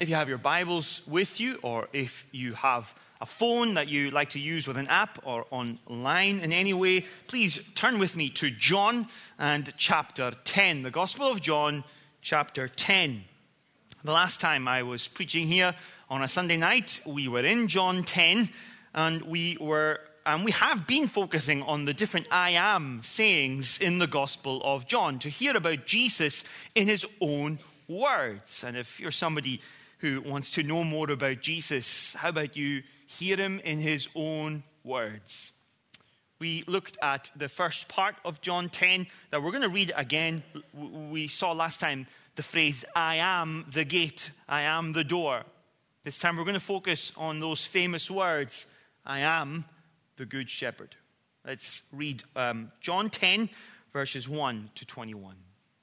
If you have your Bibles with you, or if you have a phone that you like to use with an app or online in any way, please turn with me to John and chapter 10. The Gospel of John, chapter 10. The last time I was preaching here on a Sunday night, we were in John 10, and we have been focusing on the different I am sayings in the Gospel of John to hear about Jesus in his own words. And if you're somebody who wants to know more about Jesus, how about you hear him in his own words? We looked at the first part of John 10 that we're going to read again. We saw last time the phrase, I am the gate, I am the door. This time we're going to focus on those famous words, I am the good shepherd. Let's read John 10, verses 1 to 21.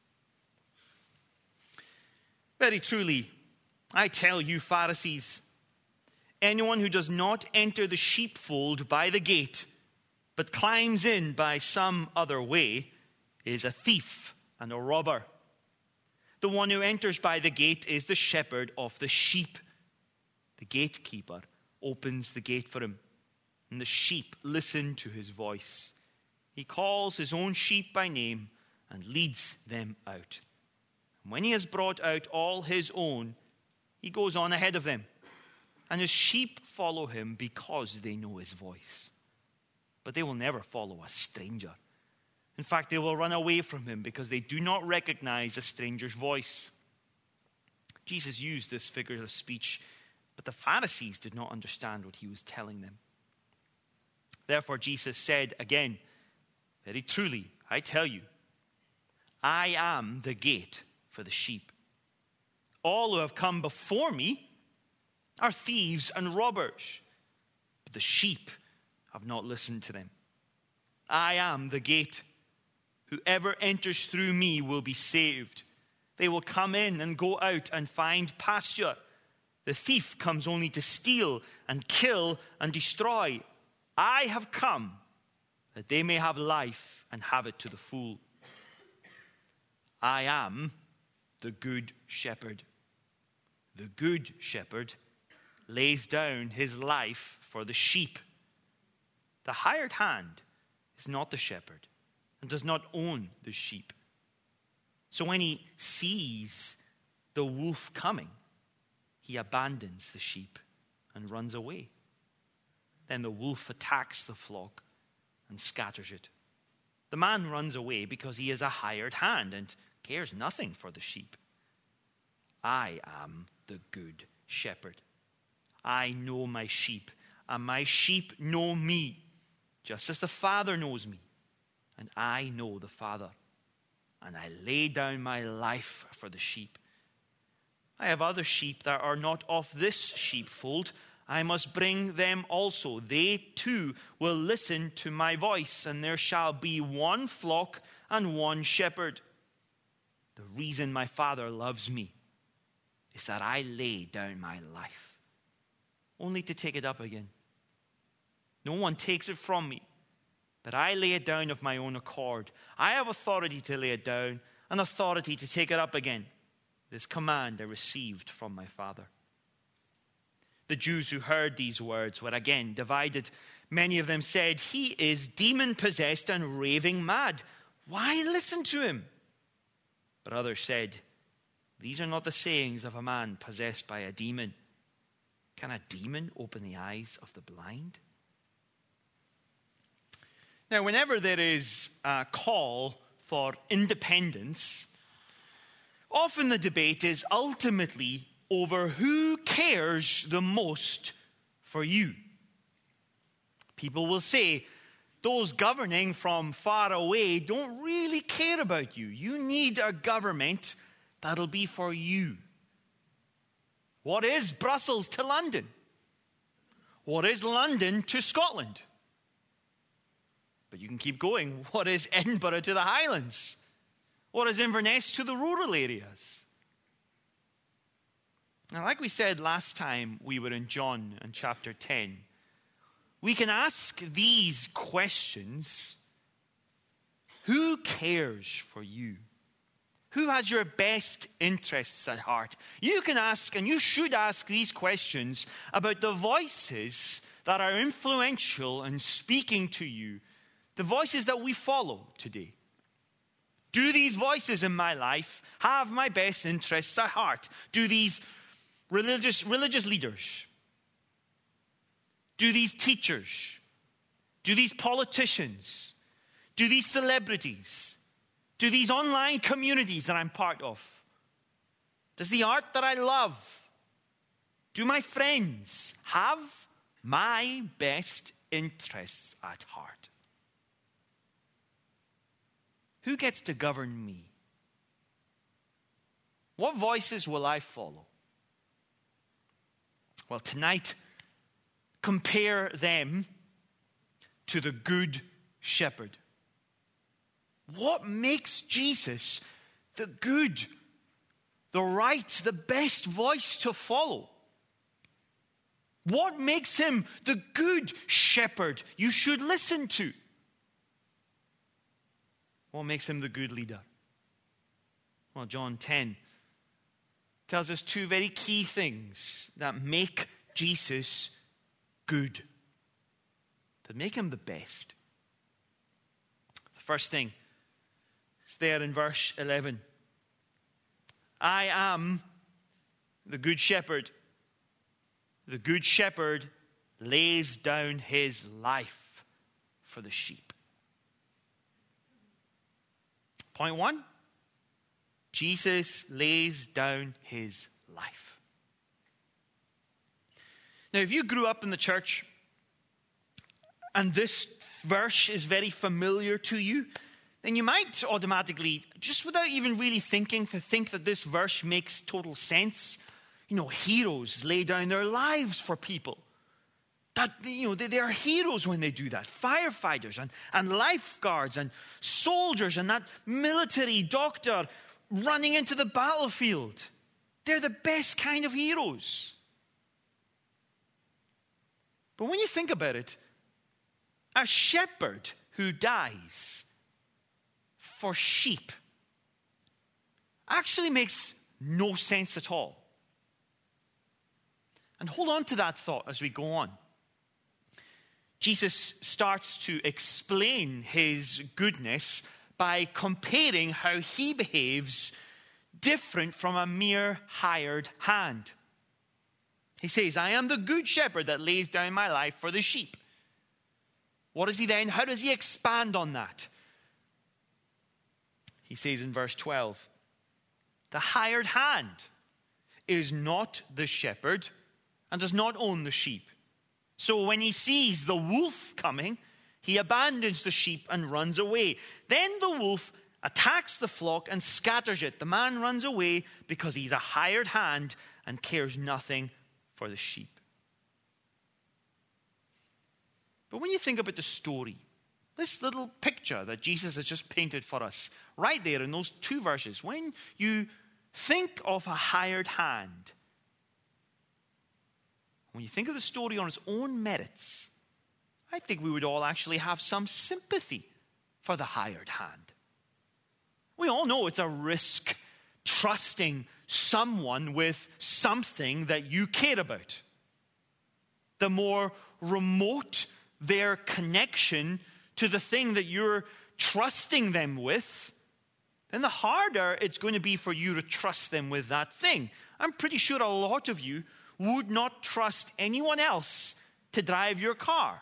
Very truly, I tell you, Pharisees, anyone who does not enter the sheepfold by the gate, but climbs in by some other way, is a thief and a robber. The one who enters by the gate is the shepherd of the sheep. The gatekeeper opens the gate for him, and the sheep listen to his voice. He calls his own sheep by name and leads them out. And when he has brought out all his own, he goes on ahead of them, and his sheep follow him because they know his voice. But they will never follow a stranger. In fact, they will run away from him because they do not recognize a stranger's voice. Jesus used this figure of speech, but the Pharisees did not understand what he was telling them. Therefore, Jesus said again, very truly, I tell you, I am the gate for the sheep. All who have come before me are thieves and robbers, but the sheep have not listened to them. I am the gate. Whoever enters through me will be saved. They will come in and go out and find pasture. The thief comes only to steal and kill and destroy. I have come that they may have life and have it to the full. I am the good shepherd. The good shepherd lays down his life for the sheep. The hired hand is not the shepherd and does not own the sheep. So when he sees the wolf coming, he abandons the sheep and runs away. Then the wolf attacks the flock and scatters it. The man runs away because he is a hired hand and cares nothing for the sheep. I am the good shepherd. I know my sheep, and my sheep know me, just as the Father knows me, and I know the Father, and I lay down my life for the sheep. I have other sheep that are not of this sheepfold. I must bring them also. They too will listen to my voice, and there shall be one flock and one shepherd. The reason my Father loves me is that I lay down my life, only to take it up again. No one takes it from me, but I lay it down of my own accord. I have authority to lay it down and authority to take it up again. This command I received from my Father. The Jews who heard these words were again divided. Many of them said, he is demon-possessed and raving mad. Why listen to him? But others said, these are not the sayings of a man possessed by a demon. Can a demon open the eyes of the blind? Now, whenever there is a call for independence, often the debate is ultimately over who cares the most for you. People will say, those governing from far away don't really care about you. You need a government that'll be for you. What is Brussels to London? What is London to Scotland? But you can keep going. What is Edinburgh to the Highlands? What is Inverness to the rural areas? Now, like we said last time we were in John in chapter 10, we can ask these questions. Who cares for you? Who has your best interests at heart? You can ask, and you should ask these questions about the voices that are influential and speaking to you, the voices that we follow today. Do these voices in my life have my best interests at heart? Do these religious leaders, do these teachers, do these politicians, do these celebrities, do these online communities that I'm part of, does the art that I love, do my friends have my best interests at heart? Who gets to govern me? What voices will I follow? Well, tonight, compare them to the Good Shepherd. What makes Jesus the good, the right, the best voice to follow? What makes him the good shepherd you should listen to? What makes him the good leader? Well, John 10 tells us two very key things that make Jesus good, that make him the best. The first thing is there in verse 11. I am the good shepherd. The good shepherd lays down his life for the sheep. Point one, Jesus lays down his life. Now, if you grew up in the church and this verse is very familiar to you, then you might automatically, just without even really thinking, to think that this verse makes total sense. You know, heroes lay down their lives for people. That, you know, they are heroes when they do that. Firefighters and lifeguards and soldiers and that military doctor running into the battlefield. They're the best kind of heroes. But when you think about it, a shepherd who dies for sheep actually makes no sense at all. And hold on to that thought as we go on. Jesus starts to explain his goodness by comparing how he behaves different from a mere hired hand. He says, I am the good shepherd that lays down my life for the sheep. What is he then? How does he expand on that? He says in verse 12, the hired hand is not the shepherd and does not own the sheep. So when he sees the wolf coming, he abandons the sheep and runs away. Then the wolf attacks the flock and scatters it. The man runs away because he's a hired hand and cares nothing for the sheep. But when you think about the story, this little picture that Jesus has just painted for us, right there in those two verses, when you think of a hired hand, when you think of the story on its own merits, I think we would all actually have some sympathy for the hired hand. We all know it's a risk trusting someone with something that you care about. The more remote their connection to the thing that you're trusting them with, then the harder it's going to be for you to trust them with that thing. I'm pretty sure a lot of you would not trust anyone else to drive your car.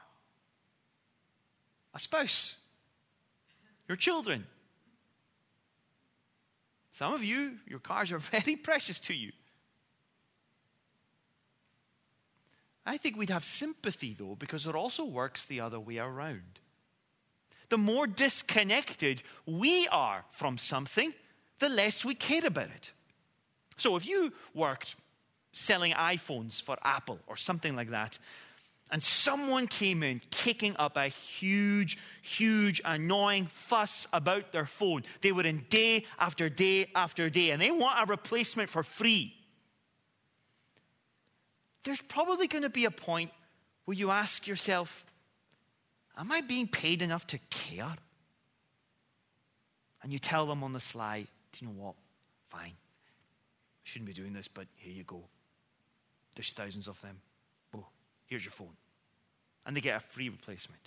A spouse, your children. Some of you, your cars are very precious to you. I think we'd have sympathy, though, because it also works the other way around. The more disconnected we are from something, the less we care about it. So if you worked selling iPhones for Apple or something like that, and someone came in kicking up a huge, annoying fuss about their phone. They were in day after day after day, and they want a replacement for free. There's probably going to be a point where you ask yourself, am I being paid enough to care? And you tell them on the sly, do you know what? Fine. Shouldn't be doing this, but here you go. There's thousands of them. Oh, here's your phone. And they get a free replacement.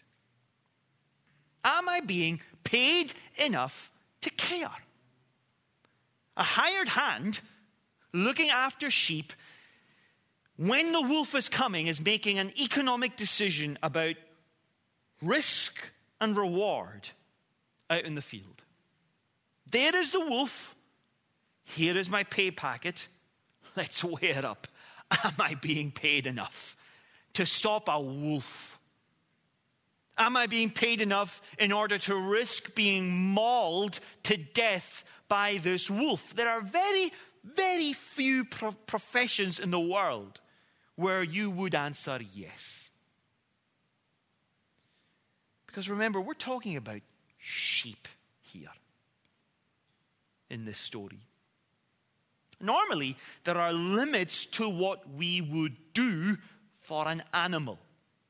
Am I being paid enough to care? A hired hand looking after sheep when the wolf is coming is making an economic decision about risk and reward out in the field. There is the wolf. Here is my pay packet. Let's weigh it up. Am I being paid enough to stop a wolf? Am I being paid enough in order to risk being mauled to death by this wolf? There are very, very few professions in the world where you would answer yes. Because remember, we're talking about sheep here in this story. Normally, there are limits to what we would do for an animal.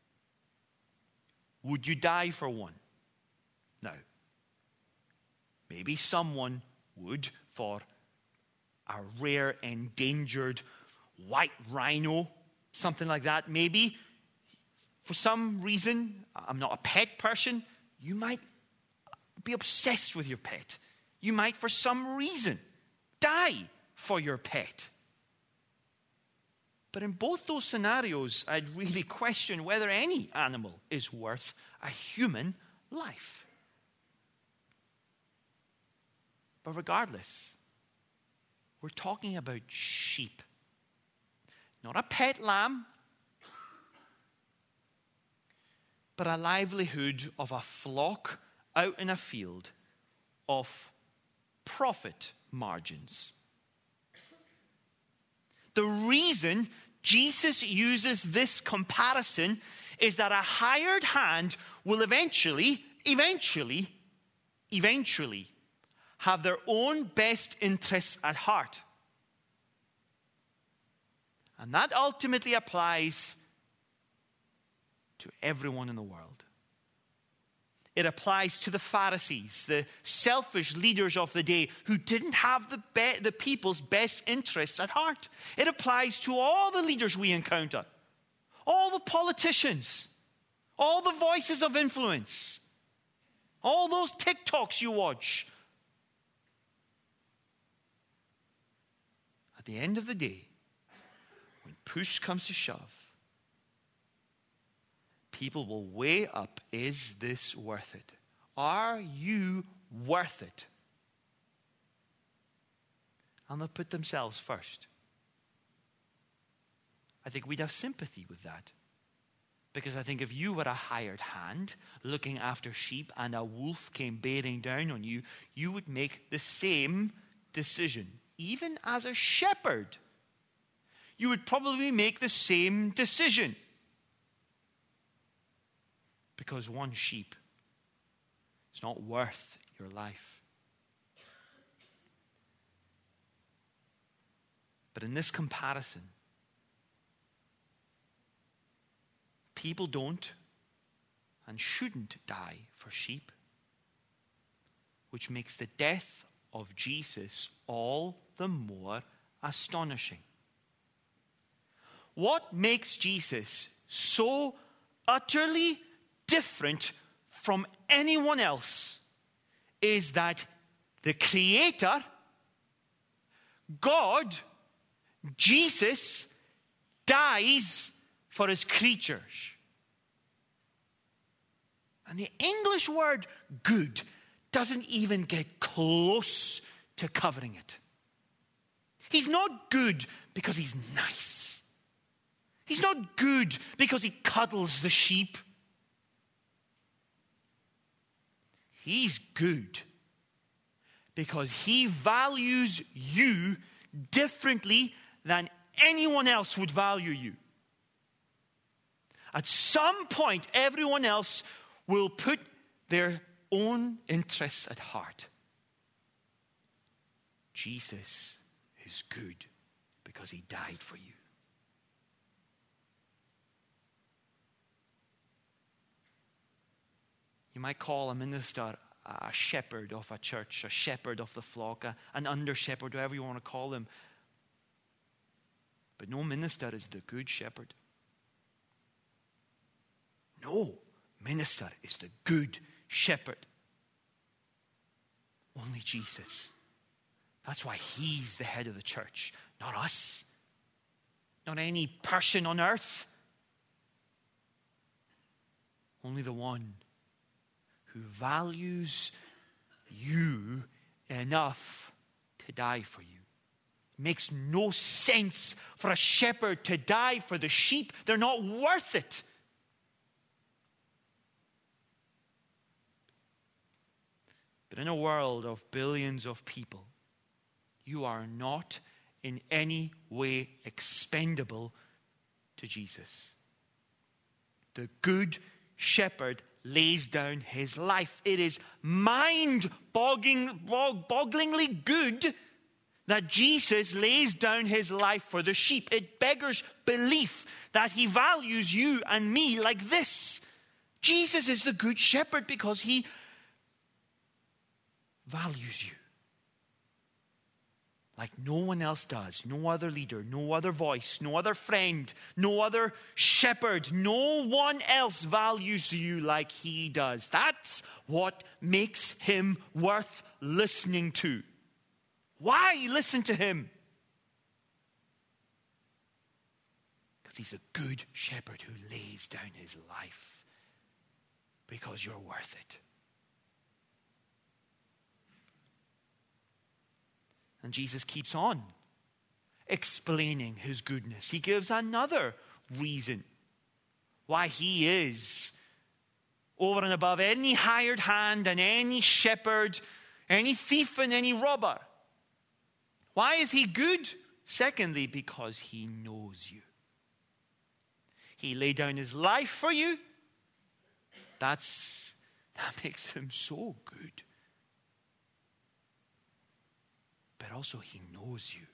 Would you die for one? No. Maybe someone would for a rare, endangered white rhino, something like that. Maybe for some reason, I'm not a pet person, you might be obsessed with your pet. You might, for some reason, die for your pet. But in both those scenarios, I'd really question whether any animal is worth a human life. But regardless, we're talking about sheep. Not a pet lamb, but a livelihood of a flock out in a field of profit margins. The reason Jesus uses this comparison is that a hired hand will eventually have their own best interests at heart. And that ultimately applies to everyone in the world. It applies to the Pharisees, the selfish leaders of the day who didn't have the people's best interests at heart. It applies to all the leaders we encounter, all the politicians, all the voices of influence, all those TikToks you watch. At the end of the day, when push comes to shove, people will weigh up, is this worth it? Are you worth it? And they'll put themselves first. I think we'd have sympathy with that. Because I think if you were a hired hand looking after sheep and a wolf came bearing down on you, you would make the same decision. Even as a shepherd, you would probably make the same decision. Because one sheep is not worth your life. But in this comparison, people don't and shouldn't die for sheep, which makes the death of Jesus all the more astonishing. What makes Jesus so utterly different from anyone else is that the Creator, God, Jesus, dies for his creatures. And the English word good doesn't even get close to covering it. He's not good because he's nice. He's not good because he cuddles the sheep. He's good because he values you differently than anyone else would value you. At some point, everyone else will put their own interests at heart. Jesus is good because he died for you. You might call a minister a shepherd of a church, a shepherd of the flock, an under-shepherd, whatever you want to call him. But no minister is the good shepherd. No minister is the good shepherd. Only Jesus. That's why he's the head of the church, not us, not any person on earth. Only the one who values you enough to die for you. It makes no sense for a shepherd to die for the sheep. They're not worth it. But in a world of billions of people, you are not in any way expendable to Jesus. The good shepherd lays down his life. It is mind-bogglingly good that Jesus lays down his life for the sheep. It beggars belief that he values you and me like this. Jesus is the good shepherd because he values you like no one else does. No other leader, no other voice, no other friend, no other shepherd. No one else values you like he does. That's what makes him worth listening to. Why listen to him? Because he's a good shepherd who lays down his life because you're worth it. And Jesus keeps on explaining his goodness. He gives another reason why he is over and above any hired hand and any shepherd, any thief and any robber. Why is he good? Secondly, because he knows you. He laid down his life for you. That makes him so good. But also he knows you.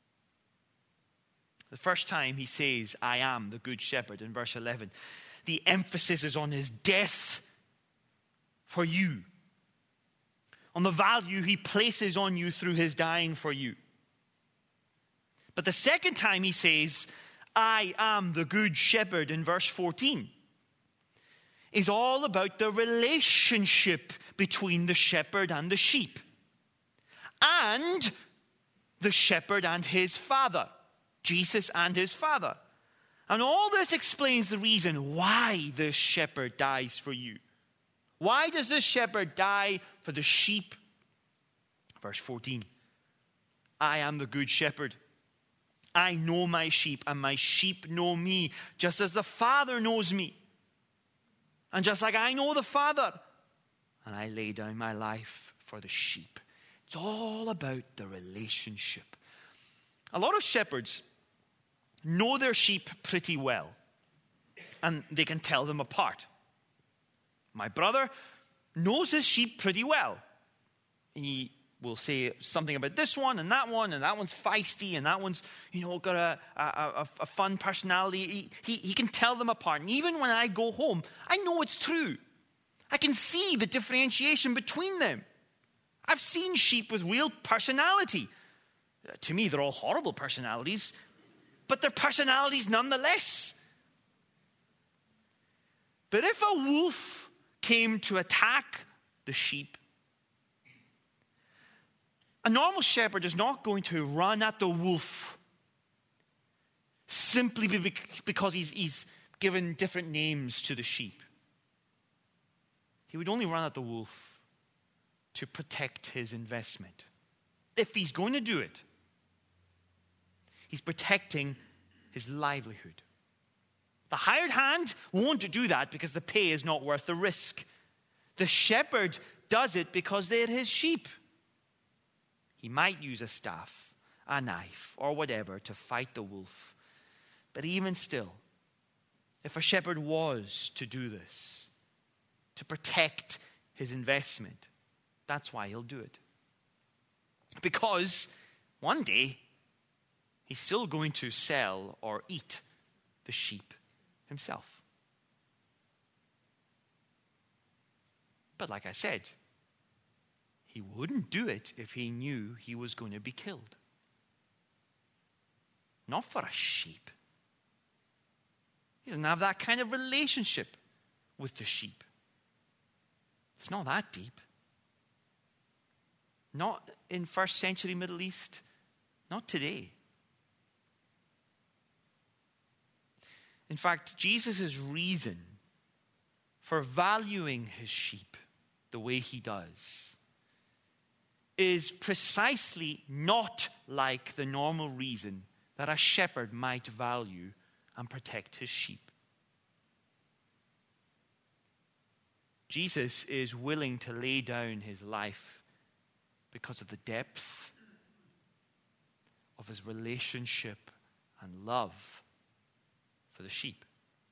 The first time he says, I am the good shepherd in verse 11, the emphasis is on his death for you, on the value he places on you through his dying for you. But the second time he says, I am the good shepherd in verse 14, is all about the relationship between the shepherd and the sheep. And the shepherd and his father. Jesus and his father. And all this explains the reason why this shepherd dies for you. Why does this shepherd die for the sheep? Verse 14. I am the good shepherd. I know my sheep, and my sheep know me, just as the Father knows me. And just like I know the Father, and I lay down my life for the sheep. It's all about the relationship. A lot of shepherds know their sheep pretty well, and they can tell them apart. My brother knows his sheep pretty well. He will say something about this one, and that one's feisty, and that one's, got a fun personality. He can tell them apart. And even when I go home, I know it's true. I can see the differentiation between them. I've seen sheep with real personality. To me, they're all horrible personalities, but they're personalities nonetheless. But if a wolf came to attack the sheep, a normal shepherd is not going to run at the wolf simply because he's given different names to the sheep. He would only run at the wolf to protect his investment. If he's going to do it, he's protecting his livelihood. The hired hand won't do that because the pay is not worth the risk. The shepherd does it because they're his sheep. He might use a staff, a knife, or whatever to fight the wolf. But even still, if a shepherd was to do this, to protect his investment, that's why he'll do it. Because one day, he's still going to sell or eat the sheep himself. But like I said, He wouldn't do it if he knew he was going to be killed. Not for a sheep. He doesn't have that kind of relationship with the sheep. It's not that deep. Not in first century Middle East. Not today. In fact, Jesus' reason for valuing his sheep the way he does is precisely not like the normal reason that a shepherd might value and protect his sheep. Jesus is willing to lay down his life because of the depth of his relationship and love for the sheep.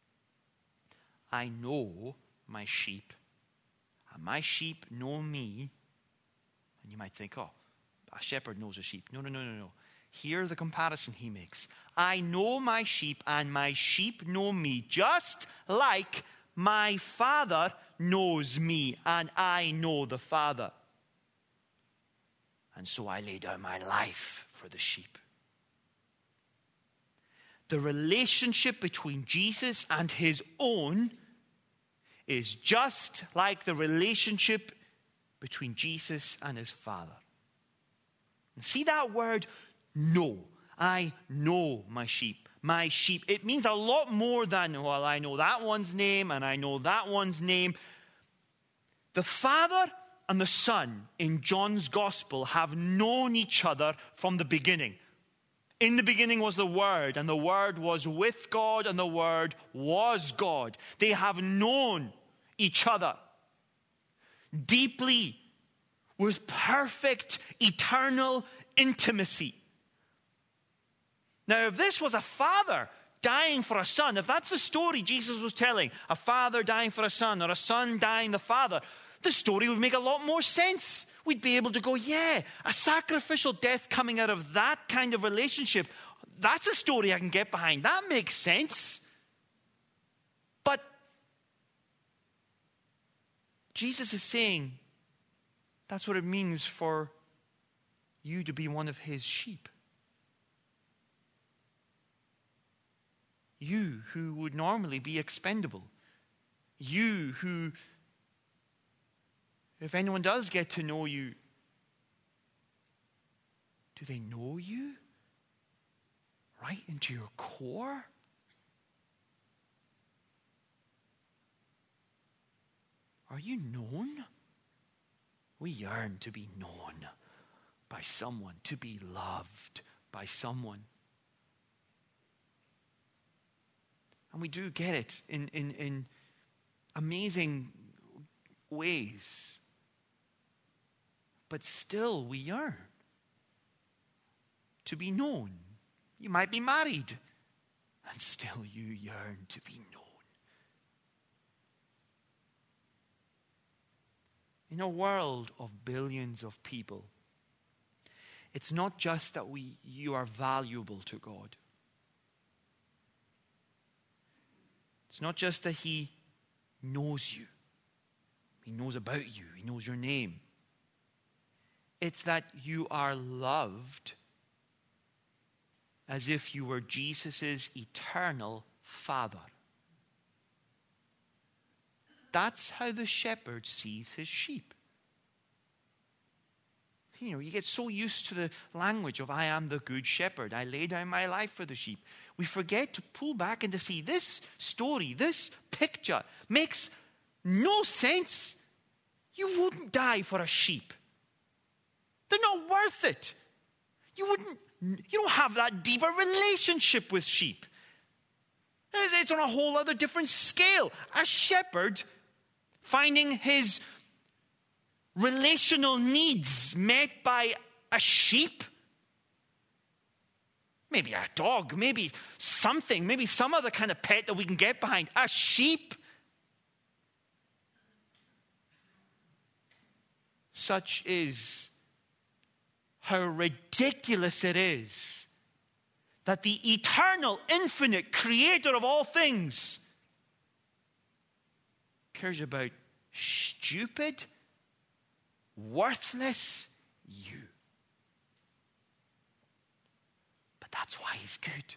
I know my sheep, and my sheep know me. And you might think, oh, a shepherd knows a sheep. No. Hear the comparison he makes. I know my sheep, and my sheep know me, just like my Father knows me, and I know the Father. And so I lay down my life for the sheep. The relationship between Jesus and his own is just like the relationship between Jesus and his Father. And see that word, know. I know my sheep. My sheep. It means a lot more than, well, I know that one's name and I know that one's name. The Father and the Son in John's Gospel have known each other from the beginning. In the beginning was the Word, and the Word was with God, and the Word was God. They have known each other deeply with perfect, eternal intimacy. Now, if this was a father dying for a son, if that's the story Jesus was telling, a father dying for a son or a son dying the father, the story would make a lot more sense. We'd be able to go, yeah, a sacrificial death coming out of that kind of relationship, that's a story I can get behind. That makes sense. But Jesus is saying that's what it means for you to be one of his sheep. You who would normally be expendable. You who, if anyone does get to know you, do they know you right into your core? Are you known? We yearn to be known by someone, to be loved by someone. And we do get it in amazing ways. But still we yearn to be known. You might be married, and still you yearn to be known. In a world of billions of people, it's not just that you are valuable to God. It's not just that he knows you. He knows about you. He knows your name. It's that you are loved as if you were Jesus' eternal Father. That's how the shepherd sees his sheep. You know, you get so used to the language of I am the good shepherd. I lay down my life for the sheep. We forget to pull back and to see this story, this picture makes no sense. You wouldn't die for a sheep. They're not worth it. You don't have that deeper relationship with sheep. It's on a whole other different scale. A shepherd finding his relational needs met by a sheep, maybe a dog, maybe something, maybe some other kind of pet that we can get behind. A sheep. Such is how ridiculous it is that the eternal, infinite creator of all things cares about stupid, worthless you. But that's why he's good.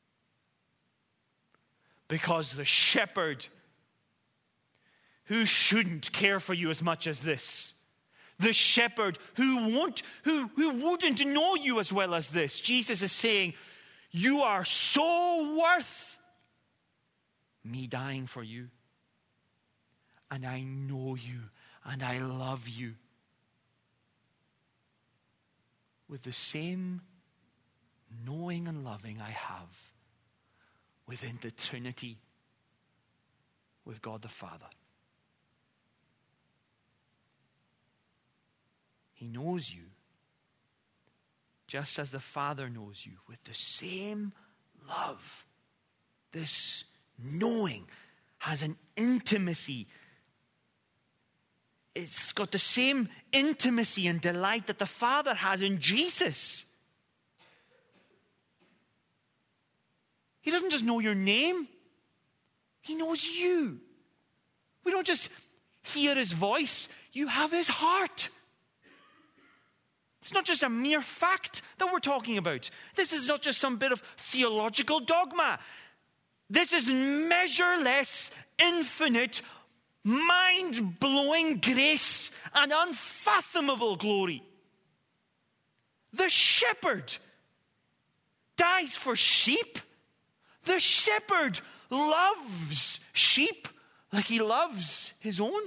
Because the shepherd who shouldn't care for you as much as this, the shepherd who wouldn't know you as well as this, Jesus is saying, you are so worth me dying for you. And I know you and I love you with the same knowing and loving I have within the Trinity with God the Father. He knows you just as the Father knows you with the same love. This knowing has an intimacy. It's got the same intimacy and delight that the Father has in Jesus. He doesn't just know your name. He knows you. We don't just hear his voice. You have his heart. It's not just a mere fact that we're talking about. This is not just some bit of theological dogma. This is measureless, infinite, mind-blowing grace and unfathomable glory. The shepherd dies for sheep. The shepherd loves sheep like he loves his own.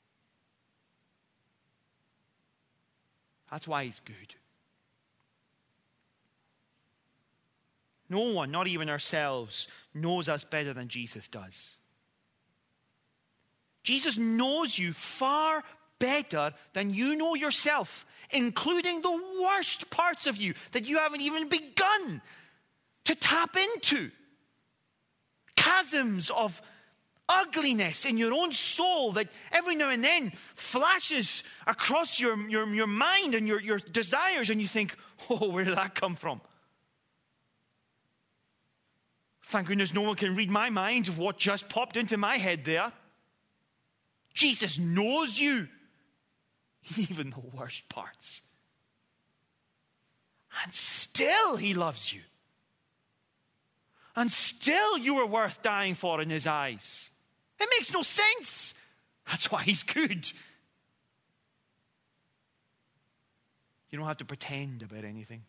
That's why he's good. No one, not even ourselves, knows us better than Jesus does. Jesus knows you far better than you know yourself, including the worst parts of you that you haven't even begun to tap into. Chasms of ugliness in your own soul that every now and then flashes across your mind and your desires, and you think, oh, where did that come from? Thank goodness no one can read my mind of what just popped into my head there. Jesus knows you, even the worst parts. And still he loves you. And still you are worth dying for in his eyes. It makes no sense. That's why he's good. You don't have to pretend about anything.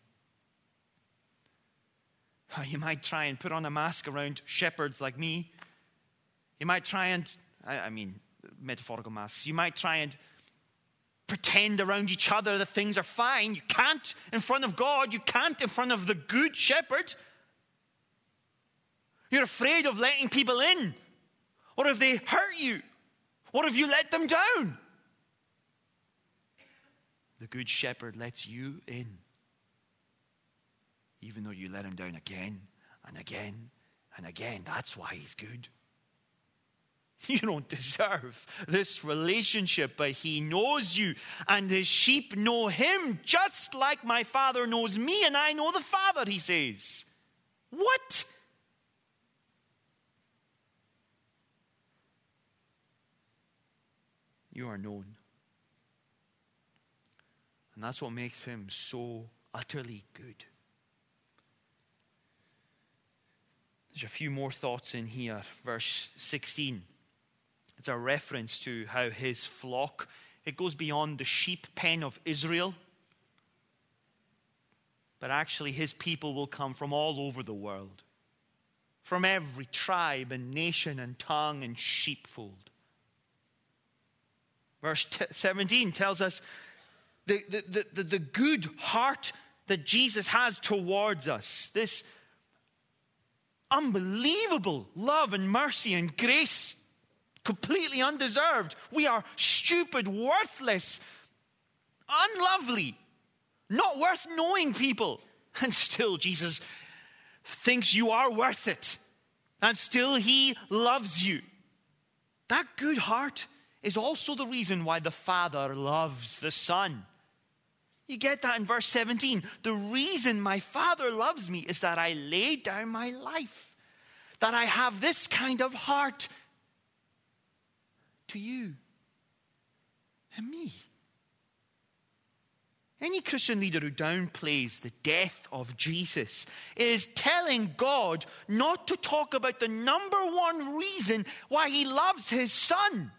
You might try and put on a mask around shepherds like me. You might try and, I mean, metaphorical masks. You might try and pretend around each other that things are fine. You can't in front of God. You can't in front of the good shepherd. You're afraid of letting people in. What if they hurt you? What if you let them down? The good shepherd lets you in, even though you let him down again and again and again. That's why he's good. You don't deserve this relationship, but he knows you, and his sheep know him just like my Father knows me and I know the Father, he says. What? You are known. And that's what makes him so utterly good. There's a few more thoughts in here. Verse 16. It's a reference to how his flock, it goes beyond the sheep pen of Israel. But actually his people will come from all over the world. From every tribe and nation and tongue and sheepfold. Verse 17 tells us the good heart that Jesus has towards us. This unbelievable love and mercy and grace, completely undeserved. We are stupid, worthless, unlovely, not worth knowing people. And still Jesus thinks you are worth it. And still he loves you. That good heart is also the reason why the Father loves the Son. You get that in verse 17. The reason my Father loves me is that I lay down my life. That I have this kind of heart to you and me. Any Christian leader who downplays the death of Jesus is telling God not to talk about the number one reason why he loves his son.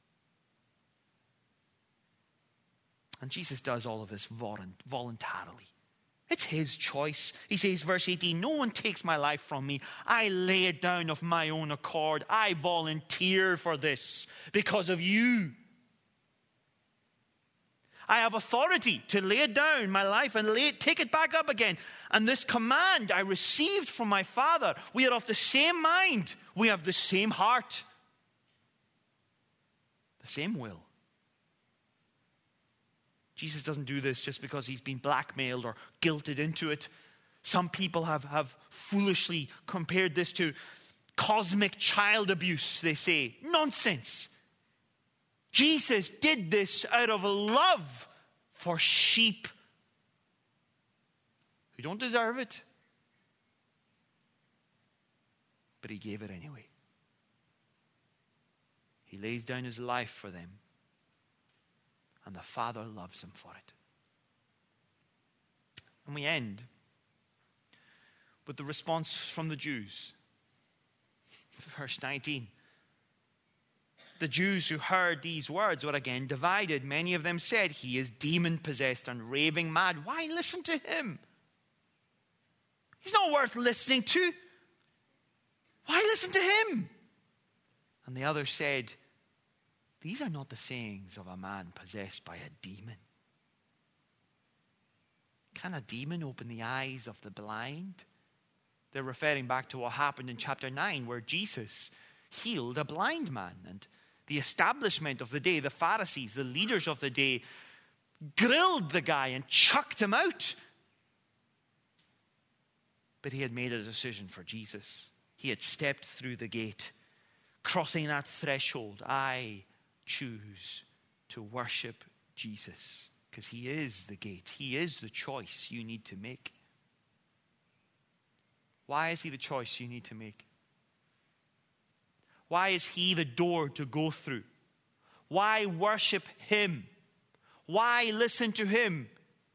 And Jesus does all of this voluntarily. It's his choice. He says, verse 18, no one takes my life from me. I lay it down of my own accord. I volunteer for this because of you. I have authority to lay it down, my life, and take it back up again. And this command I received from my Father. We are of the same mind. We have the same heart. The same will. Jesus doesn't do this just because he's been blackmailed or guilted into it. Some people have foolishly compared this to cosmic child abuse, they say. Nonsense. Jesus did this out of love for sheep who don't deserve it. But he gave it anyway. He lays down his life for them. And the Father loves him for it. And we end with the response from the Jews. Verse 19. The Jews who heard these words were again divided. Many of them said, he is demon-possessed and raving mad. Why listen to him? He's not worth listening to. Why listen to him? And the others said, these are not the sayings of a man possessed by a demon. Can a demon open the eyes of the blind? They're referring back to what happened in chapter 9, where Jesus healed a blind man. And the establishment of the day, the Pharisees, the leaders of the day, grilled the guy and chucked him out. But he had made a decision for Jesus. He had stepped through the gate, crossing that threshold. I choose to worship Jesus because he is the gate. He is the choice you need to make. Why is he the choice you need to make? Why is he the door to go through? Why worship him? Why listen to him?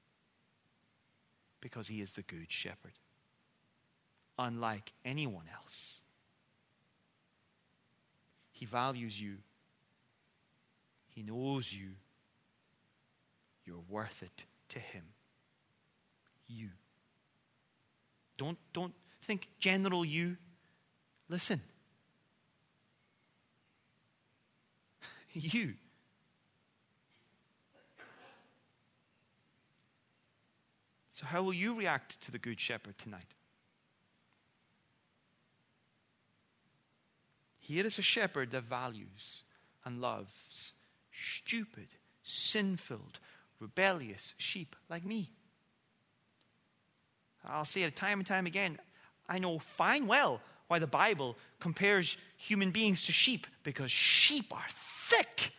Because he is the good shepherd, unlike anyone else. He values you. He knows you. You're worth it to him. You. Don't think general you. Listen. You. So how will you react to the Good Shepherd tonight? Here is a shepherd that values and loves stupid, sin-filled, rebellious sheep like me. I'll say it time and time again. I know fine well why the Bible compares human beings to sheep, because sheep are thick.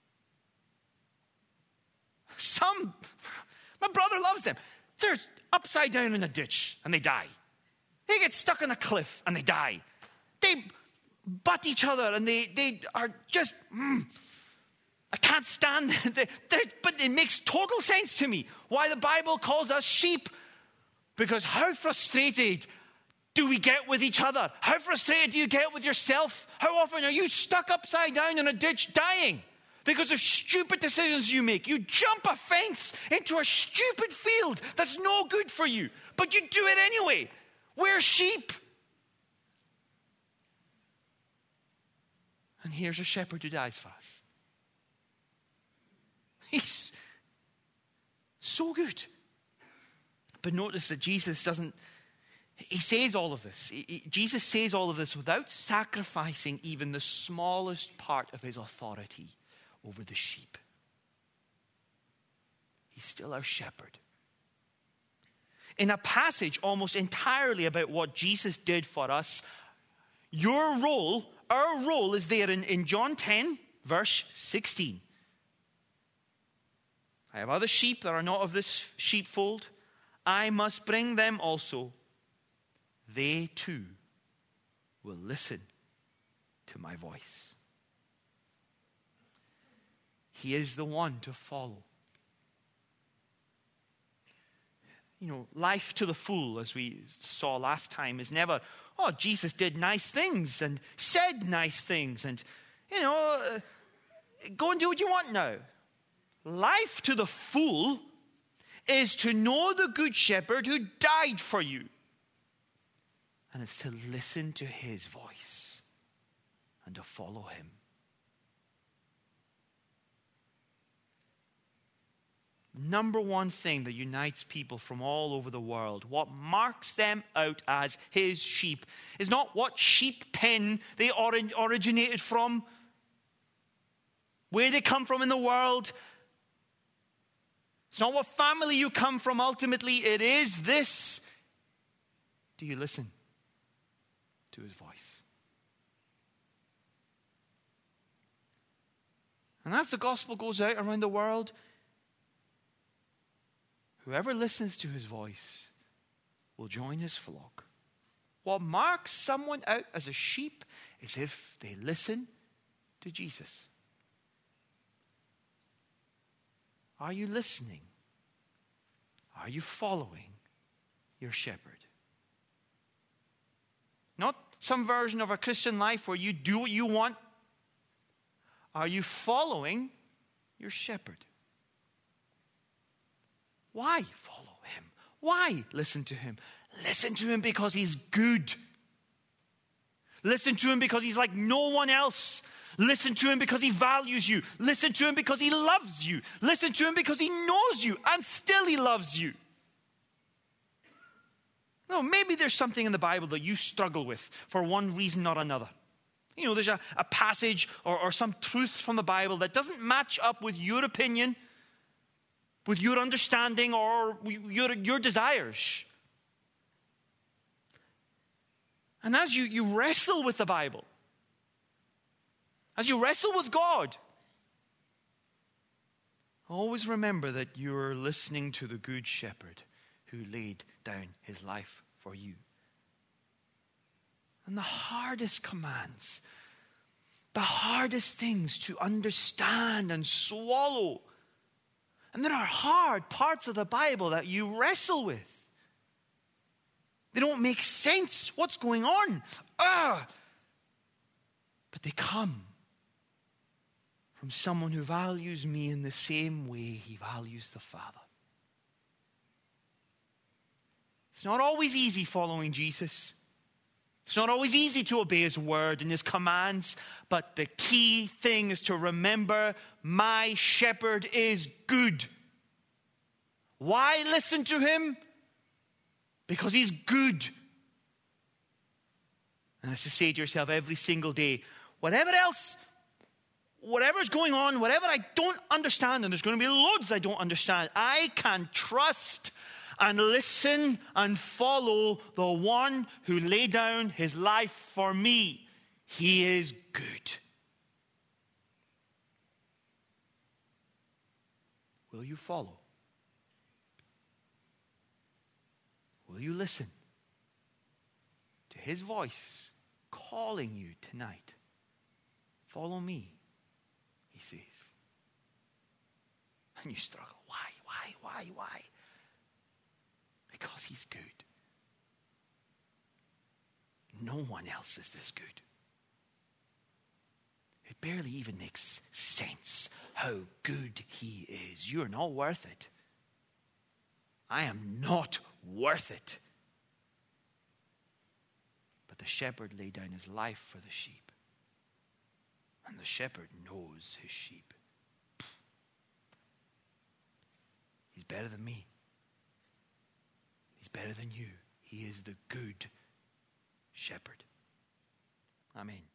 My brother loves them. They're upside down in a ditch and they die. They get stuck on a cliff and they die. They butt each other and they are just... I can't stand it. But it makes total sense to me why the Bible calls us sheep. Because how frustrated do we get with each other? How frustrated do you get with yourself? How often are you stuck upside down in a ditch dying because of stupid decisions you make? You jump a fence into a stupid field that's no good for you, but you do it anyway. We're sheep. And here's a shepherd who dies for us. He's so good. But notice that Jesus doesn't, he says all of this. Jesus says all of this without sacrificing even the smallest part of his authority over the sheep. He's still our shepherd. In a passage almost entirely about what Jesus did for us, our role is there in John 10, verse 16. I have other sheep that are not of this sheepfold. I must bring them also. They too will listen to my voice. He is the one to follow. life to the full, as we saw last time, is never, Jesus did nice things and said nice things and, go and do what you want now. Life to the full is to know the Good Shepherd who died for you. And it's to listen to his voice and to follow him. Number one thing that unites people from all over the world, what marks them out as his sheep, is not what sheep pen they originated from, where they come from in the world. It's not what family you come from ultimately. It is this. Do you listen to his voice? And as the gospel goes out around the world, whoever listens to his voice will join his flock. What marks someone out as a sheep is if they listen to Jesus. Are you listening? Are you following your shepherd? Not some version of a Christian life where you do what you want. Are you following your shepherd? Why follow him? Why listen to him? Listen to him because he's good. Listen to him because he's like no one else. Listen to him because he values you. Listen to him because he loves you. Listen to him because he knows you and still he loves you. No, maybe there's something in the Bible that you struggle with for one reason or another. There's a passage or some truth from the Bible that doesn't match up with your opinion, with your understanding or your desires. And as you wrestle with the Bible, as you wrestle with God, always remember that you're listening to the Good Shepherd who laid down his life for you. And the hardest commands, the hardest things to understand and swallow, and there are hard parts of the Bible that you wrestle with. They don't make sense. What's going on? But they come from someone who values me in the same way he values the Father. It's not always easy following Jesus. It's not always easy to obey his word and his commands, but the key thing is to remember my shepherd is good. Why listen to him? Because he's good. And it's to say to yourself every single day, whatever's going on, whatever I don't understand, and there's going to be loads I don't understand, I can trust and listen and follow the one who laid down his life for me. He is good. Will you follow? Will you listen to his voice calling you tonight? Follow me, he says. And you struggle. Why? Because he's good. No one else is this good. It barely even makes sense how good he is. You're not worth it. I am not worth it. But the shepherd laid down his life for the sheep. And the shepherd knows his sheep. He's better than me. He's better than you. He is the good shepherd. Amen.